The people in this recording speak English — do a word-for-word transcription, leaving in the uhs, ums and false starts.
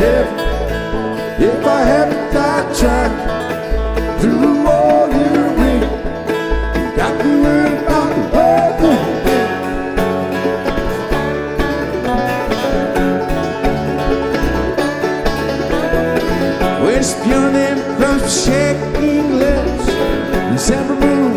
heaven if I haven't got track through all your ring. You got me worried about the weather. Well, it's beyond them cross shaking lips and several moons